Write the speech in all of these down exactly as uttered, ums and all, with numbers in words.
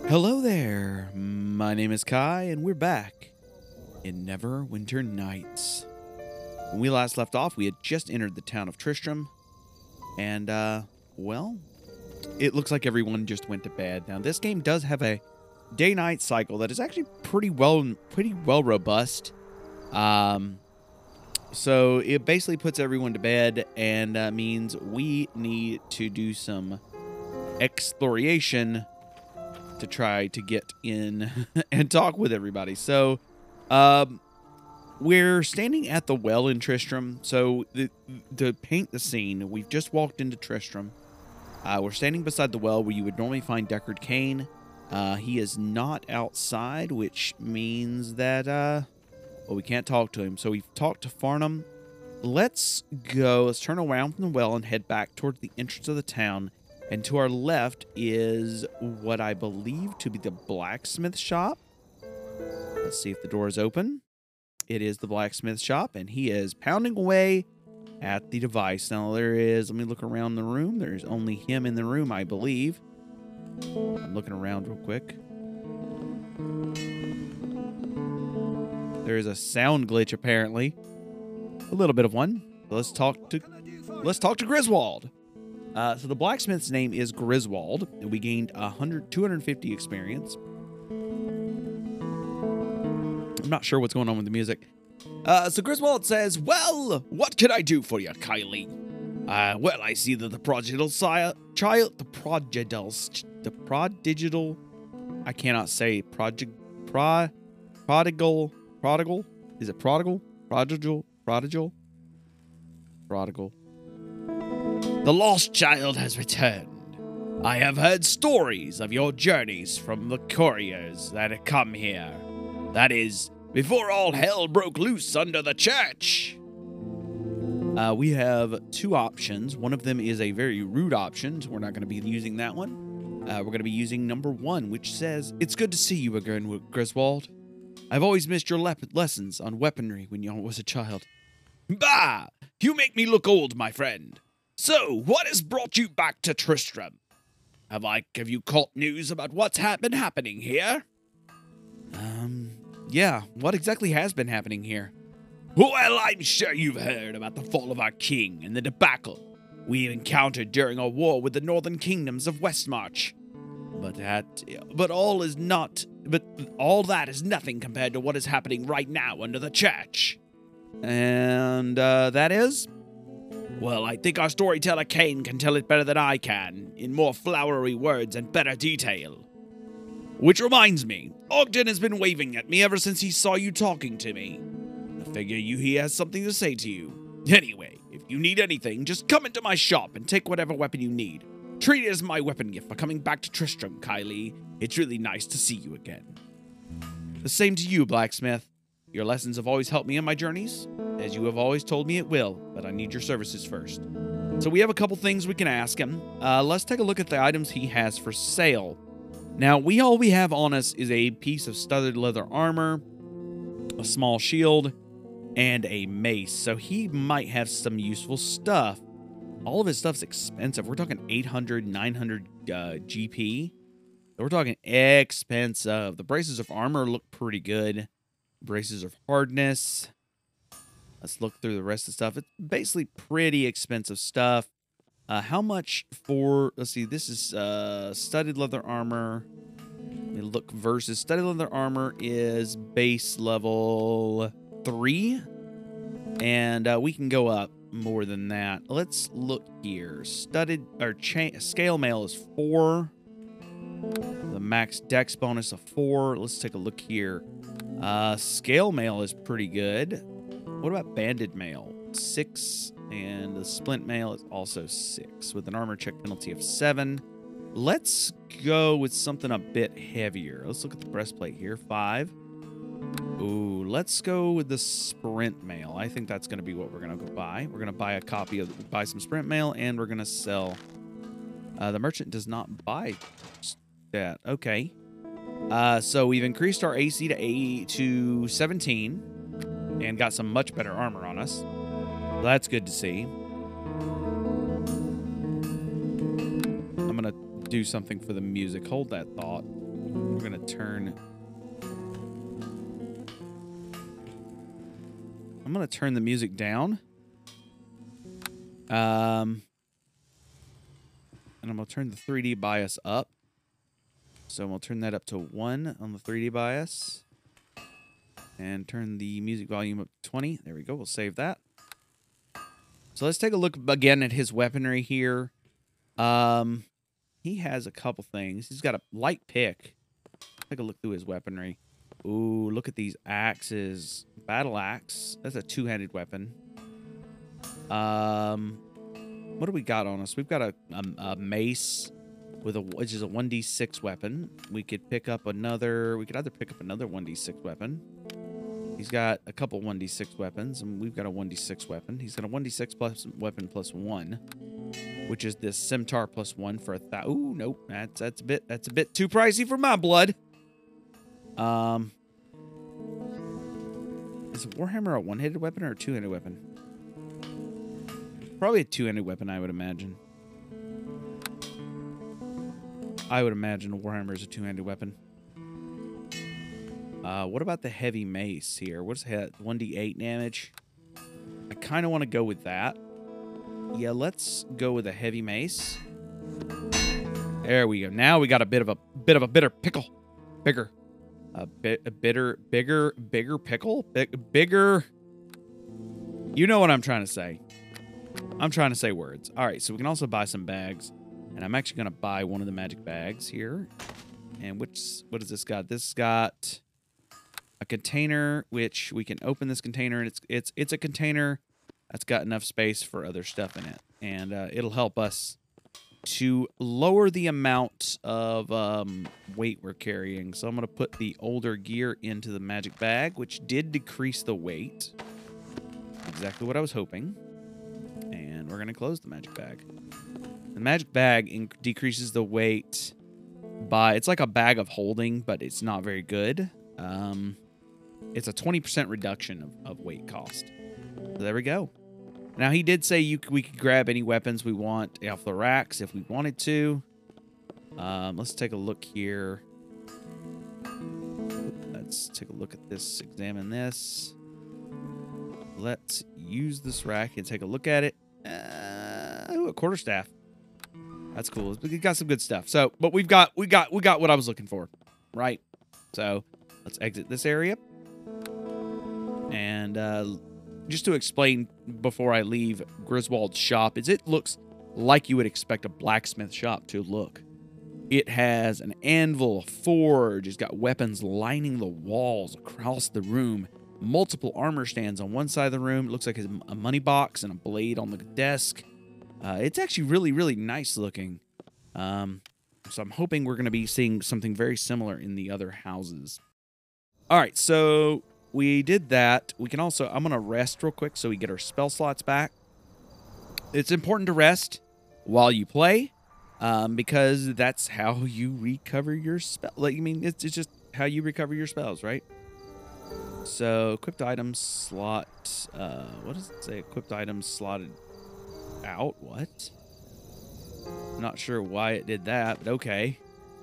Hello there, my name is Kai, and we're back in Neverwinter Nights. When we last left off, we had just entered the town of Tristram, and, uh, well, it looks like everyone just went to bed. Now, this game does have a day-night cycle that is actually pretty well, pretty well robust. Um, so it basically puts everyone to bed, and uh, means we need to do some exploration to try to get in and talk with everybody. So, um, we're standing at the well in Tristram. So, the, to paint the scene, we've just walked into Tristram. Uh, we're standing beside the well where you would normally find Deckard Cain. Uh, he is not outside, which means that, uh, well, we can't talk to him. So, we've talked to Farnham. Let's go. Let's turn around from the well and head back towards the entrance of the town. And to our left is what I believe to be the blacksmith shop. Let's see if the door is open. It is the blacksmith shop, and he is pounding away at the device. Now, there is, let me look around the room. There's only him in the room, I believe. I'm looking around real quick. There is a sound glitch, apparently. A little bit of one. Let's talk to, let's talk to Griswold. Uh, so the blacksmith's name is Griswold, and we gained one hundred, two hundred fifty experience. I'm not sure what's going on with the music. Uh, so Griswold says, "Well, what can I do for you, Kylie? Uh, well, I see that the prodigal si- child, the prodigal, the prodigal, I cannot say prodigal, pro, prodigal, prodigal, is it prodigal, prodigal, prodigal, prodigal." The lost child has returned. I have heard stories of your journeys from the couriers that have come here. That is, before all hell broke loose under the church. Uh, we have two options. One of them is a very rude option, so we're not going to be using that one. Uh, we're going to be using number one, which says, "It's good to see you again, Griswold. I've always missed your le- lessons on weaponry when you was a child." "Bah! You make me look old, my friend. So, what has brought you back to Tristram? Have I, have you caught news about what's ha- been happening here?" Um, yeah, what exactly has been happening here? "Well, I'm sure you've heard about the fall of our king and the debacle we encountered during our war with the northern kingdoms of Westmarch. But that, but all is not, but all that is nothing compared to what is happening right now under the church." And, uh, that is? "Well, I think our storyteller Cain can tell it better than I can, in more flowery words and better detail. Which reminds me, Ogden has been waving at me ever since he saw you talking to me. I figure you he has something to say to you. Anyway, if you need anything, just come into my shop and take whatever weapon you need. Treat it as my weapon gift for coming back to Tristram, Kylie. It's really nice to see you again." "The same to you, blacksmith. Your lessons have always helped me in my journeys, as you have always told me it will, but I need your services first." So we have a couple things we can ask him. Uh, let's take a look at the items he has for sale. Now, we all we have on us is a piece of studded leather armor, a small shield, and a mace. So he might have some useful stuff. All of his stuff's expensive. We're talking eight hundred, nine hundred uh, G P. So we're talking expensive. The braces of armor look pretty good. Braces of hardness. Let's look through the rest of the stuff. It's basically pretty expensive stuff. Uh, how much for, let's see, this is uh, studded leather armor. Let me look versus studded leather armor is base level three. And uh, we can go up more than that. Let's look here. Studded, or chain, scale mail is four. The max dex bonus of four. Let's take a look here. Uh, scale mail is pretty good. What about banded mail? Six, and the splint mail is also six, with an armor check penalty of seven. Let's go with something a bit heavier. Let's look at the breastplate here. Five. Ooh, let's go with the sprint mail. I think that's going to be what we're going to go buy. We're going to buy a copy of, buy some sprint mail, and we're going to sell. Uh, the merchant does not buy that. Okay. Uh, so we've increased our A C to a to seventeen and got some much better armor on us. That's good to see. I'm gonna do something for the music. Hold that thought. We're gonna turn. I'm gonna turn the music down. Um, and I'm gonna turn the three D bias up. So we'll turn that up to one on the three D bias. And turn the music volume up to twenty. There we go. We'll save that. So let's take a look again at his weaponry here. Um, he has a couple things. He's got a light pick. Take a look through his weaponry. Ooh, look at these axes. Battle axe. That's a two-handed weapon. Um, what do we got on us? We've got a, a, a mace with a which is a one d six weapon. We could pick up another. We could either pick up another one d six weapon. He's got a couple one d six weapons, and we've got a one d six weapon. He's got a one d six plus weapon plus one, which is this scimitar plus one for a thousand. Ooh, nope, that's that's a bit that's a bit too pricey for my blood. Um, is Warhammer a one-handed weapon or a two-handed weapon? Probably a two-handed weapon, I would imagine. I would imagine Warhammer is a two-handed weapon. Uh, what about the heavy mace here? What's that? one d eight damage. I kind of want to go with that. Yeah, let's go with a heavy mace. There we go. Now we got a bit of a bit of a bitter pickle. Bigger. A bit a bitter bigger bigger pickle? Big, bigger. You know what I'm trying to say. I'm trying to say words. All right, so we can also buy some bags. And I'm actually going to buy one of the magic bags here. And which what does this got? This got a container, which we can open this container, and it's it's it's a container that's got enough space for other stuff in it, and uh, it'll help us to lower the amount of um, weight we're carrying. So I'm going to put the older gear into the magic bag, which did decrease the weight. Exactly what I was hoping. And we're going to close the magic bag. The magic bag in decreases the weight by, it's like a bag of holding, but it's not very good. Um, it's a twenty percent reduction of, of weight cost. So there we go. Now, he did say you we could grab any weapons we want off the racks if we wanted to. Um, let's take a look here. Let's take a look at this, examine this. Let's use this rack and take a look at it. Uh, ooh, a quarterstaff. That's cool. We got some good stuff. So, but we've got we got we got what I was looking for, right? So, let's exit this area. And uh, just to explain before I leave Griswold's shop, is it looks like you would expect a blacksmith shop to look. It has an anvil, a forge. It's got weapons lining the walls across the room. Multiple armor stands on one side of the room. It looks like a money box and a blade on the desk. Uh, it's actually really, really nice looking. Um, so I'm hoping we're going to be seeing something very similar in the other houses. All right, so we did that. We can also, I'm going to rest real quick so we get our spell slots back. It's important to rest while you play um, because that's how you recover your spell. Like, I mean, it's, it's just how you recover your spells, right? So, equipped items slot, uh, what does it say? Equipped items slotted out? What? I'm not sure why it did that, but okay.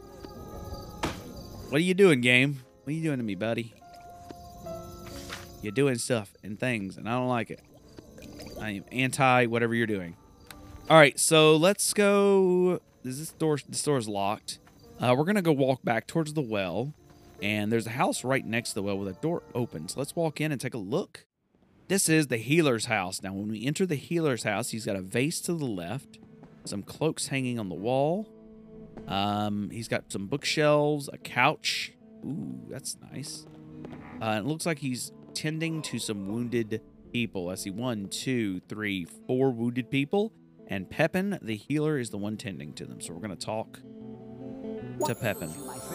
What are you doing, game? What are you doing to me, buddy? You're doing stuff and things, and I don't like it. I am anti whatever you're doing. All right, so let's go. Is this door? This door is locked. Uh, we're gonna go walk back towards the well, and there's a house right next to the well with a door open. So let's walk in and take a look. This is the healer's house. Now, when we enter the healer's house, he's got a vase to the left, some cloaks hanging on the wall. Um, he's got some bookshelves, a couch. Ooh, that's nice. Uh, it looks like he's tending to some wounded people. I see one, two, three, four wounded people. And Pepin, the healer, is the one tending to them. So we're going to talk to Pepin.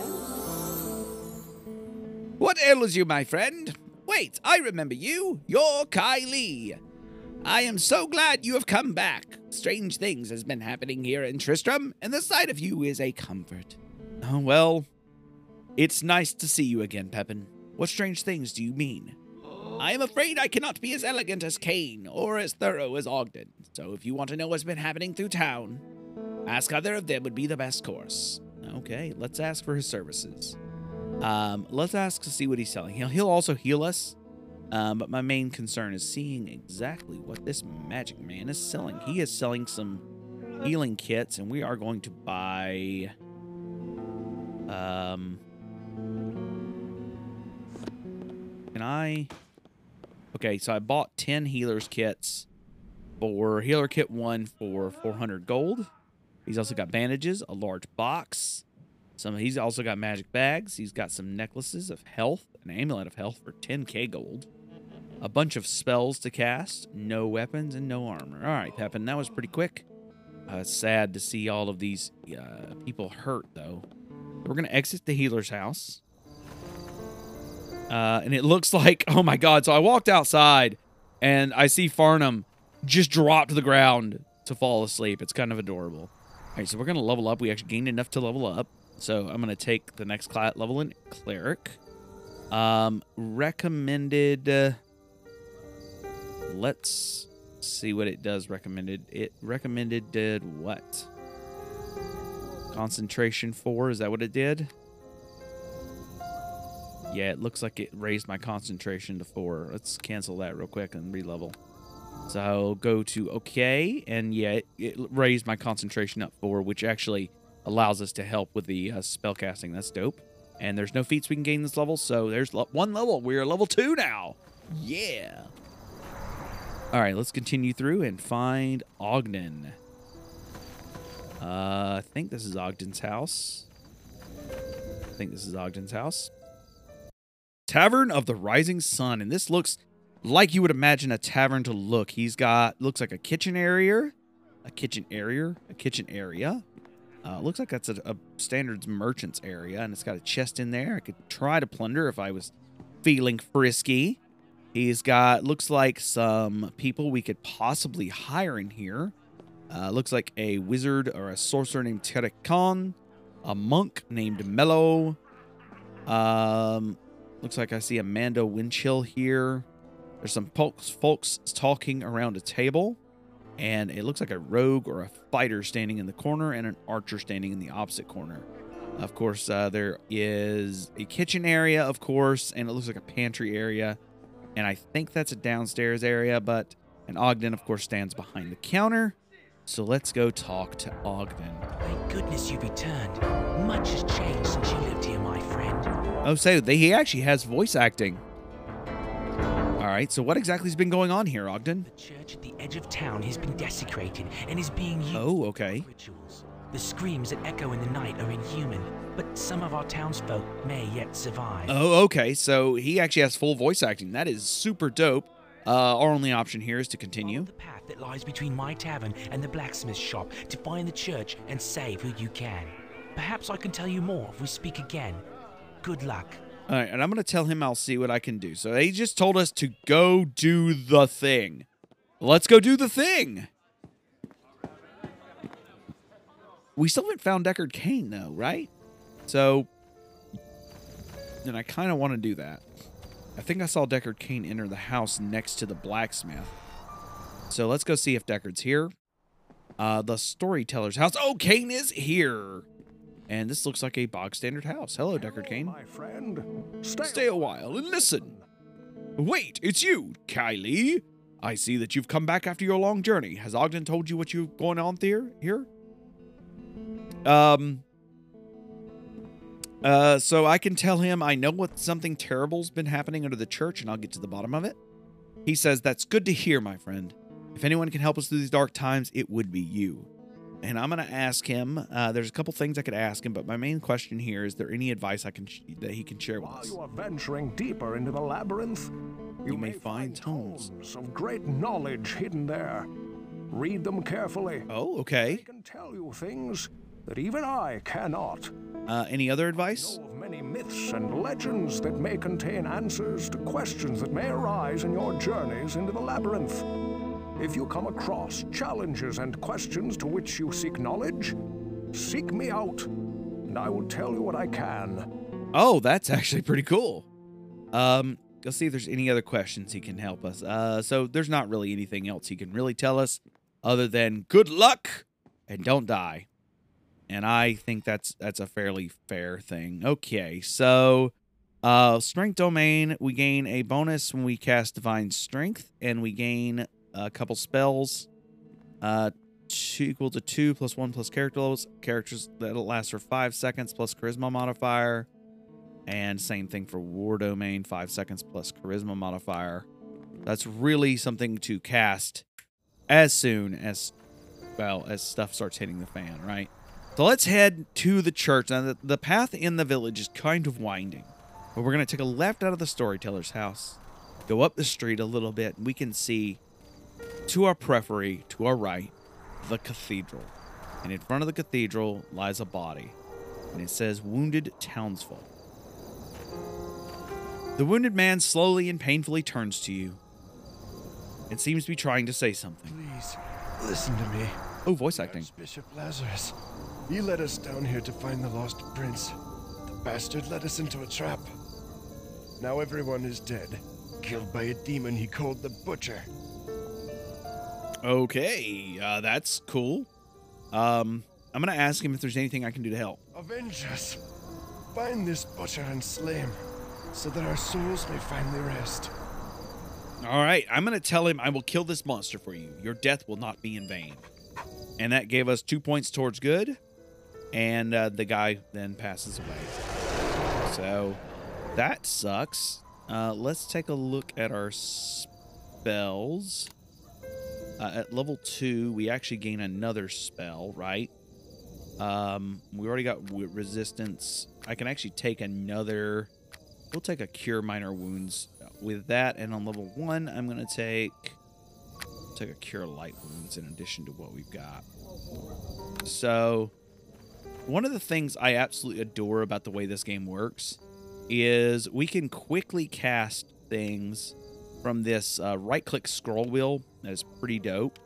What ails you, my friend? Wait, I remember you. You're Kylie. I am so glad you have come back. Strange things has been happening here in Tristram, and the sight of you is a comfort. Oh, well, it's nice to see you again, Pepin. What strange things do you mean? I am afraid I cannot be as elegant as Kane or as thorough as Ogden. So if you want to know what's been happening through town, ask either of them would be the best course. Okay, let's ask for his services. Um, let's ask to see what he's selling. He'll, he'll also heal us. Um, but my main concern is seeing exactly what this magic man is selling. He is selling some healing kits, and we are going to buy... Um, can I... Okay, so I bought ten healer's kits for healer kit one for four hundred gold. He's also got bandages, a large box. Some. He's also got magic bags. He's got some necklaces of health, an amulet of health for ten K gold. A bunch of spells to cast, no weapons, and no armor. All right, Pepin, that was pretty quick. Uh, sad to see all of these uh, people hurt, though. We're going to exit the healer's house. Uh, and it looks like, oh my god, so I walked outside, and I see Farnham just drop to the ground to fall asleep. It's kind of adorable. All right, so we're going to level up. We actually gained enough to level up. So I'm going to take the next level in Cleric. Um, recommended... Uh, Let's see what it does recommended. It recommended did what? Concentration four, is that what it did? Yeah, it looks like it raised my concentration to four. Let's cancel that real quick and re-level. So I'll go to OK, and yeah, it, it raised my concentration up four, which actually allows us to help with the uh, spell casting. That's dope. And there's no feats we can gain this level, so there's one level. We're level two now. Yeah. All right, let's continue through and find Ogden. Uh, I think this is Ogden's house. I think this is Ogden's house. Tavern of the Rising Sun, and this looks like you would imagine a tavern to look. He's got, looks like a kitchen area, a kitchen area, a kitchen area. Uh, looks like that's a, a standards merchant's area, and it's got a chest in there. I could try to plunder if I was feeling frisky. He's got, looks like some people we could possibly hire in here. Uh, looks like a wizard or a sorcerer named Terek Khan, a monk named Mello. Um, looks like I see Amanda Winchill here. There's some folks, folks talking around a table. And it looks like a rogue or a fighter standing in the corner and an archer standing in the opposite corner. Of course, uh, there is a kitchen area, of course, and it looks like a pantry area. And I think that's a downstairs area, but and Ogden, of course, stands behind the counter. So let's go talk to Ogden. Thank goodness you've returned. Much has changed since you lived here, my friend. Oh, so they, he actually has voice acting. All right, so what exactly has been going on here, Ogden? The church at the edge of town has been desecrated and is being used oh, okay. for rituals. The screams that echo in the night are inhuman, but some of our townsfolk may yet survive. Oh, okay, so he actually has full voice acting. That is super dope. Uh, our only option here is to continue. Follow the path that lies between my tavern and the blacksmith shop to find the church and save who you can. Perhaps I can tell you more if we speak again. Good luck. All right, and I'm going to tell him I'll see what I can do. So he just told us to go do the thing. Let's go do the thing. We still haven't found Deckard Cain, though, right? So, then I kind of want to do that. I think I saw Deckard Cain enter the house next to the blacksmith. So let's go see if Deckard's here. Uh, the storyteller's house. Oh, Cain is here. And this looks like a bog standard house. Hello, Deckard Cain. My friend, stay, Stay a while and listen. Wait, it's you, Kylie. I see that you've come back after your long journey. Has Ogden told you what you've going on there here? Um. Uh, so I can tell him I know what something terrible's been happening under the church, and I'll get to the bottom of it. He says, that's good to hear, my friend. If anyone can help us through these dark times, it would be you. And I'm going to ask him, uh, there's a couple things I could ask him, but my main question here, is there any advice I can sh that he can share with While us? you are venturing deeper into the labyrinth, you, You may find tomes. of great knowledge hidden there. Read them carefully. Oh, They okay. can tell you things that even I cannot. Uh, any other advice? Know of many myths and legends that may contain answers to questions that may arise in your journeys into the labyrinth. If you come across challenges and questions to which you seek knowledge, seek me out, and I will tell you what I can. Oh, that's actually pretty cool. Um, let's see if there's any other questions he can help us. Uh, so there's not really anything else he can really tell us other than good luck and don't die. And I think that's that's a fairly fair thing. Okay, so uh, Strength Domain, we gain a bonus when we cast Divine Strength, and we gain a couple spells uh, two, equal to two plus one plus character levels. Characters that'll last for five seconds plus Charisma modifier. And same thing for War Domain, five seconds plus Charisma modifier. That's really something to cast as soon as, well, as stuff starts hitting the fan, right? So let's head to the church. Now, the, the path in the village is kind of winding, but we're going to take a left out of the storyteller's house, go up the street a little bit, and we can see to our periphery, to our right, the cathedral. And in front of the cathedral lies a body, and it says, Wounded Townsfolk. The wounded man slowly and painfully turns to you. It seems to be trying to say something. Please, listen to me. Oh, voice acting. Bishop Lazarus. He led us down here to find the lost prince. The bastard led us into a trap. Now everyone is dead, killed by a demon he called the Butcher. Okay, uh, that's cool. Um, I'm going to ask him if there's anything I can do to help. Avenge us. Find this Butcher and slay him, so that our souls may finally rest. All right, I'm going to tell him I will kill this monster for you. Your death will not be in vain. And that gave us two points towards good. And uh, the guy then passes away. So that sucks. Uh, let's take a look at our spells. Uh, at level two, we actually gain another spell, right? Um, we already got w resistance. I can actually take another... We'll take a Cure Minor Wounds with that. And on level one, I'm going to take... take a Cure Light Wounds in addition to what we've got. So... one of the things I absolutely adore about the way this game works is we can quickly cast things from this uh, right-click scroll wheel. That is pretty dope.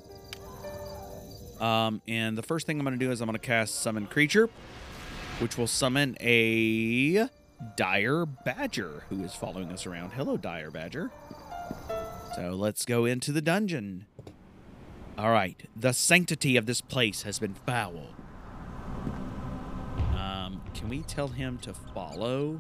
Um, and the first thing I'm going to do is I'm going to cast Summon Creature, which will summon a Dire Badger who is following us around. Hello, Dire Badger. So let's go into the dungeon. All right. The sanctity of this place has been fouled. Um, can we tell him to follow?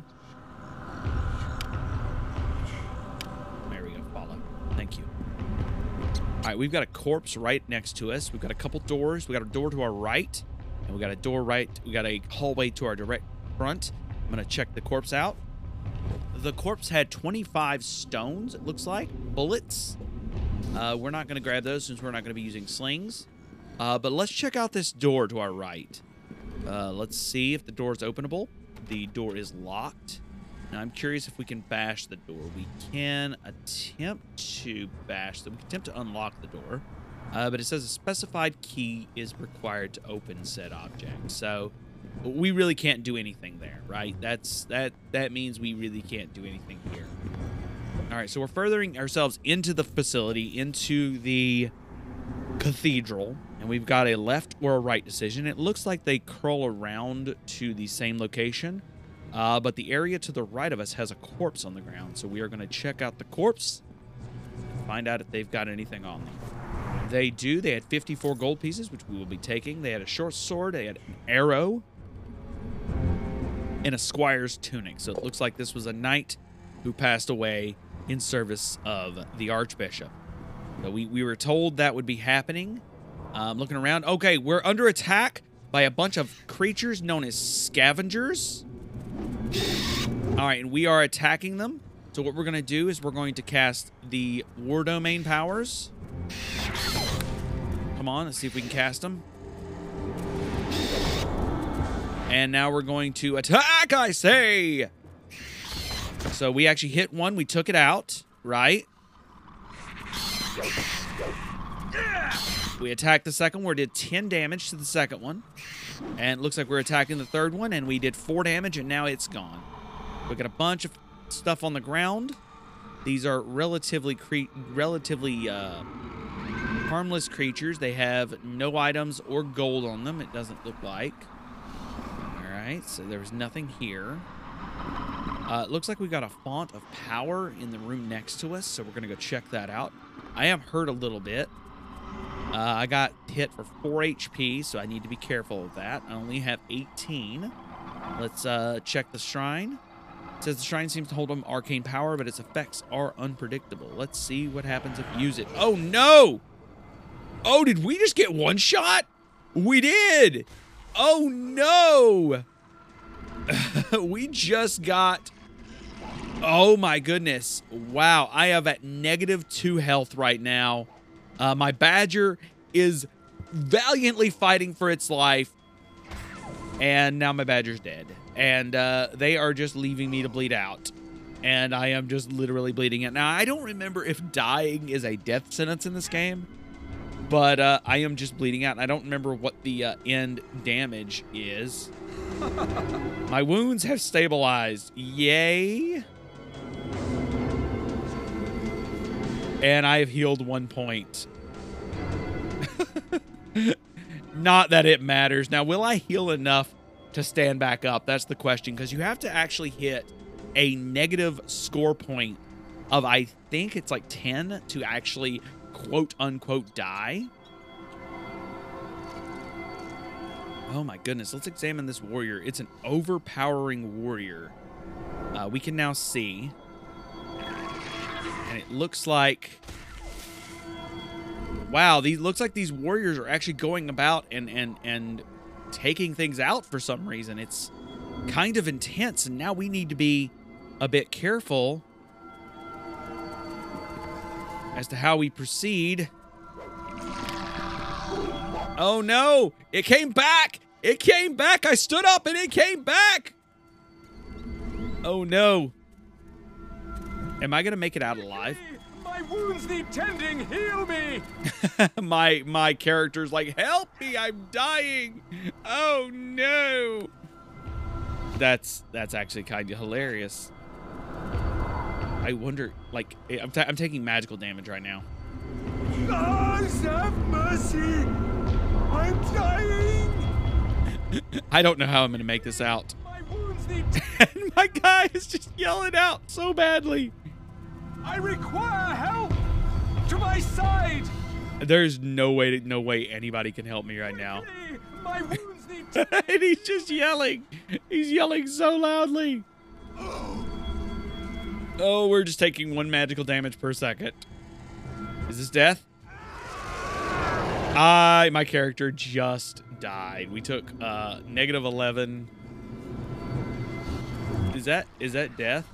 There we go, follow. Thank you. All right, we've got a corpse right next to us. We've got a couple doors. We got a door to our right, and we got a door right. We got a hallway to our direct front. I'm gonna check the corpse out. The corpse had twenty-five stones, it looks like, bullets. Uh, we're not gonna grab those since we're not gonna be using slings. Uh, but let's check out this door to our right. Uh, let's see if the door is openable. The door is locked. Now, I'm curious if we can bash the door. We can attempt to bash them. We can attempt to unlock the door. Uh, but it says a specified key is required to open said object. So we really can't do anything there, right? That's that. That means we really can't do anything here. All right, so we're furthering ourselves into the facility, into the cathedral, and we've got a left or a right decision. It looks like they curl around to the same location, uh, but the area to the right of us has a corpse on the ground, so we are going to check out the corpse and find out if they've got anything on them. They do. They had fifty-four gold pieces, which we will be taking. They had a short sword, they had an arrow, and a squire's tunic, so it looks like this was a knight who passed away in service of the archbishop. So we, we were told that would be happening. Um, looking around. Okay, we're under attack by a bunch of creatures known as scavengers. All right, and we are attacking them. So what we're going to do is we're going to cast the War Domain powers. Come on, let's see if we can cast them. And now we're going to attack, I say! So we actually hit one. We took it out, right? We attacked the second one. We did ten damage to the second one. And it looks like we're attacking the third one, and we did four damage, and now it's gone. We got a bunch of stuff on the ground. These are relatively cre relatively uh, harmless creatures. They have no items or gold on them, it doesn't look like. Alright, so there's nothing here. Uh, it looks like we got a font of power in the room next to us, so we're going to go check that out. I am hurt a little bit. Uh, I got hit for four H P, so I need to be careful of that. I only have eighteen. Let's uh, check the shrine. It says the shrine seems to hold an arcane power, but its effects are unpredictable. Let's see what happens if you use it. Oh, no! Oh, did we just get one shot? We did! Oh, no! We just got... Oh, my goodness. Wow, I have at negative two health right now. Uh, my badger is valiantly fighting for its life. And now my badger's dead. And uh, they are just leaving me to bleed out. And I am just literally bleeding out. Now, I don't remember if dying is a death sentence in this game. But uh, I am just bleeding out. And I don't remember what the uh, end damage is. My wounds have stabilized. Yay. And I have healed one point. Not that it matters. Now, will I heal enough to stand back up? That's the question, because you have to actually hit a negative score point of, I think it's like ten to actually quote-unquote die. Oh my goodness. Let's examine this warrior. It's an overpowering warrior. Uh, we can now see. And it looks like... Wow, these looks like these warriors are actually going about and and and taking things out for some reason. It's kind of intense, and now we need to be a bit careful as to how we proceed. Oh no! It came back! It came back! I stood up and it came back! Oh no. Am I gonna make it out alive? My wounds need tending. Heal me. my my character's like, help me, I'm dying. Oh no. That's that's actually kind of hilarious. I wonder, like, I'm, ta I'm taking magical damage right now. Gods have mercy. I'm dying. I don't know how I'm gonna make this out. My wounds need And my guy is just yelling out so badly. I require help! To my side! There's no way, no way anybody can help me right now. My wounds need And he's just yelling. He's yelling so loudly. Oh, we're just taking one magical damage per second. Is this death? I, my character just died. We took uh, negative eleven. Is that, is that death?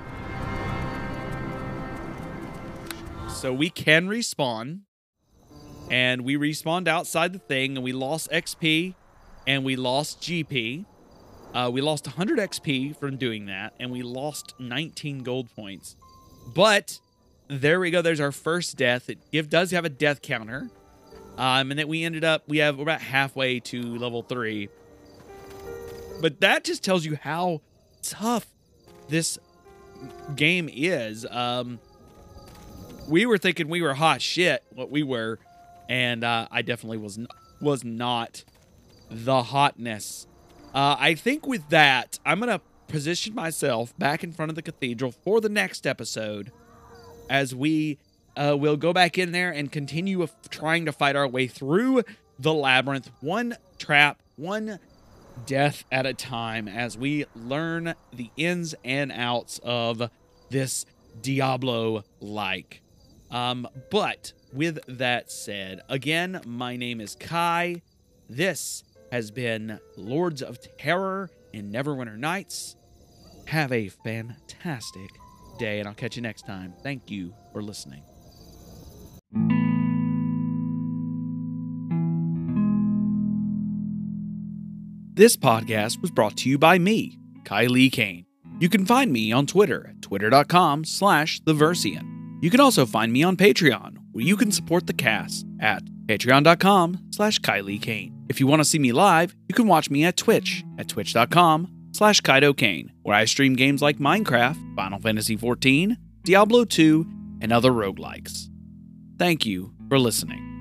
So we can respawn, and we respawned outside the thing, and we lost X P, and we lost G P. Uh, we lost one hundred X P from doing that, and we lost nineteen gold points. But there we go. There's our first death. It give, does have a death counter, um, and then we ended up we have we're about halfway to level three. But that just tells you how tough this game is. Um, We were thinking we were hot shit, what we were, and uh, I definitely was not, was not the hotness. Uh, I think with that, I'm going to position myself back in front of the cathedral for the next episode, as we uh, will go back in there and continue trying to fight our way through the labyrinth, one trap, one death at a time, as we learn the ins and outs of this Diablo-like. Um, but with that said, again, my name is Kai. This has been Lords of Terror in Neverwinter Nights. Have a fantastic day, and I'll catch you next time. Thank you for listening. This podcast was brought to you by me, Kylie Kane. You can find me on Twitter at twitter.com slash theversian. You can also find me on Patreon, where you can support the cast at patreon.com slash Kylie Kane. If you want to see me live, you can watch me at Twitch at twitch.com slash Kaido Kane, where I stream games like Minecraft, Final Fantasy fourteen, Diablo two, and other roguelikes. Thank you for listening.